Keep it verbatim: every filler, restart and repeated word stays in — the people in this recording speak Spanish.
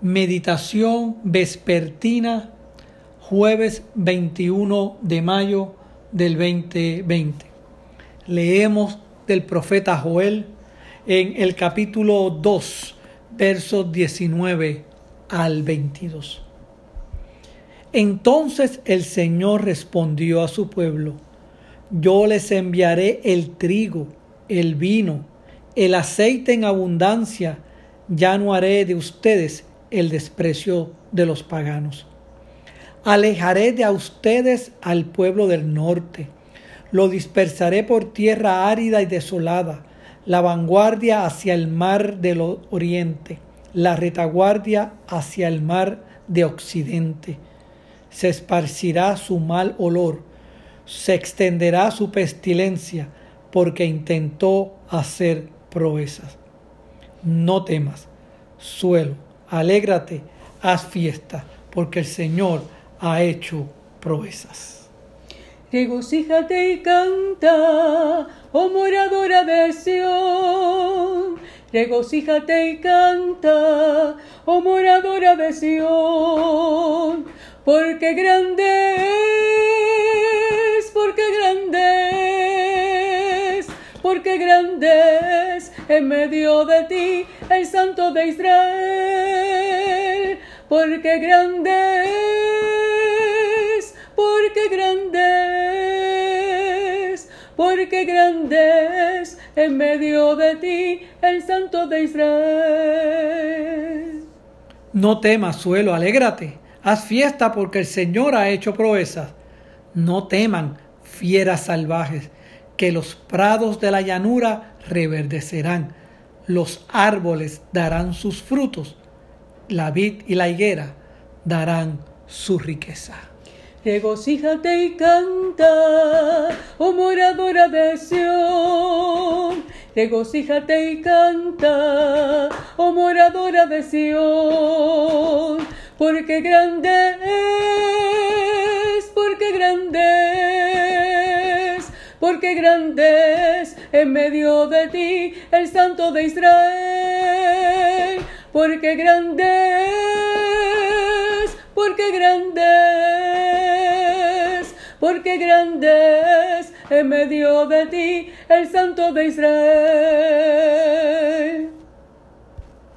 Meditación vespertina, jueves veintiuno de mayo del veinte veinte. Leemos del profeta Joel en el capítulo dos, versos diecinueve al veintidós. Entonces el Señor respondió a su pueblo: yo les enviaré el trigo, el vino, el aceite en abundancia. Ya no haré de ustedes el desprecio de los paganos. Alejaré de a ustedes al pueblo del norte. Lo dispersaré por tierra árida y desolada, la vanguardia hacia el mar del oriente, la retaguardia hacia el mar de occidente. Se esparcirá su mal olor, se extenderá su pestilencia, porque intentó hacer proezas. No temas, suelo, alégrate, haz fiesta, porque el Señor ha hecho proezas. Regocíjate y canta, oh moradora de Sión. Regocíjate y canta, oh moradora de Sión, porque grande es, porque grande es, porque grande es en medio de ti el Santo de Israel, porque grande es, porque grande es, porque grande es en medio de ti el Santo de Israel. No temas, suelo, alégrate, haz fiesta, porque el Señor ha hecho proezas. No teman, fieras salvajes, que los prados de la llanura reverdecerán, los árboles darán sus frutos, la vid y la higuera darán su riqueza. Regocíjate y canta, oh moradora de Sión. Regocíjate y canta, oh moradora de Sión, porque grande es, porque grande es, porque grande es en medio de ti el Santo de Israel, porque grande es, porque grande es, porque grande es en medio de ti el Santo de Israel.